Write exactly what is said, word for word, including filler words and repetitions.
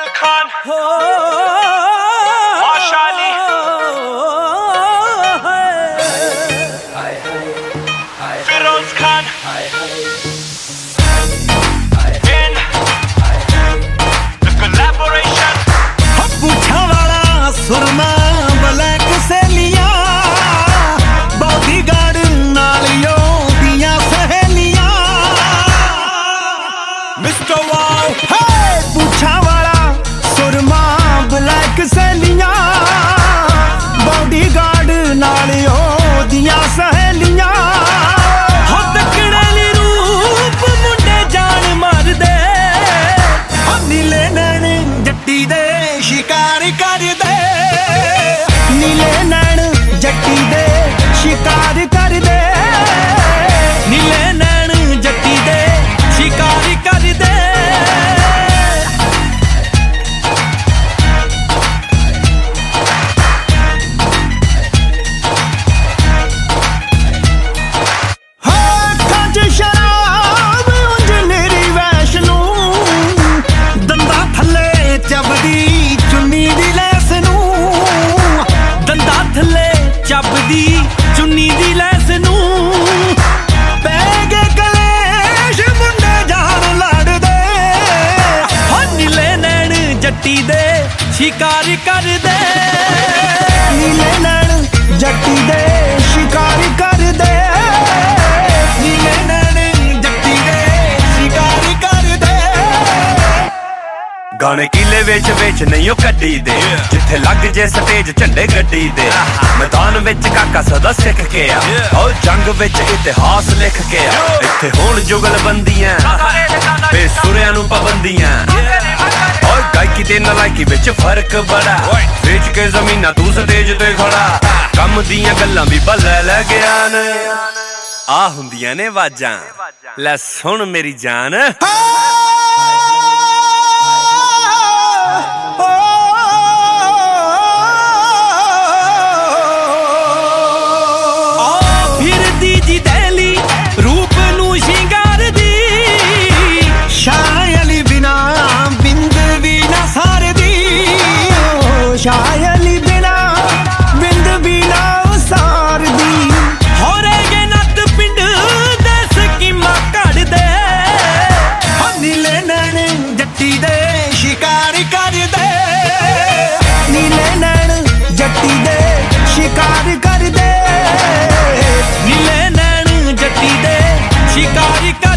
Khan आशाली Firoz Khan in the collaboration पूछा वाला सुरमा black सहेलियां बॉडीगार्ड नालियों दियां सहेलियां मिस्टर वाओ हे पूछा वाला सुरमा ब्लैक सहेलियां बॉडीगार्ड नालियों दियां सहेलियां हो तकड़े रूप मुंडे जान मार दे नीले नैन जट्टी दे शिकार कर दे नीले नैन जट्टी दे शिकार कर दे नीले नैन जट्टी दे शिकार कर दे शराब उंज मेरी वैष्णो दंदा थले चबदी चुन्नी दी लैस नू दंदा थले चबदी चुन्नी दी लैस नू पै गए कलेश मुंडे जान लड़ दे नीले नैन जट्टी दे शिकार कर दे नीले नैन जट्टी दे शिकार कर दे नीले नैन जट्टी दे शिकार कर दे गाने किले विच विच नहीं ओ कड्डी दे जिथे लग जे स्टेज झंडे गड्डी दे मैदान विच काका सदा सिख के आ ओ जंग विच इतिहास लिख के आ इत्थे होण जुगल बंदियां बेसुरियां नू पाबंदियां और गायकी ते नलायकी विच फर्क बड़ा वेच के जमीना तू स्टेज ते खड़ा कम दियां गल्लां भी भले लै गया ने आ हुंदियां ने वाजां लै सुन मेरी जान फिरदी जी दहली रूप नू शिंगार दी शायली बिना बिंद भी ना सार दी शायली बिना बिंद भी ना सार दी हो रे नत पिंड दे स्कीमा कड़ दे नीले नैन जट्टी दे शिकार कर दे नीले नैन जट्टी दे शिकार कर दे नीले नैन जट्टी दे शिकार कर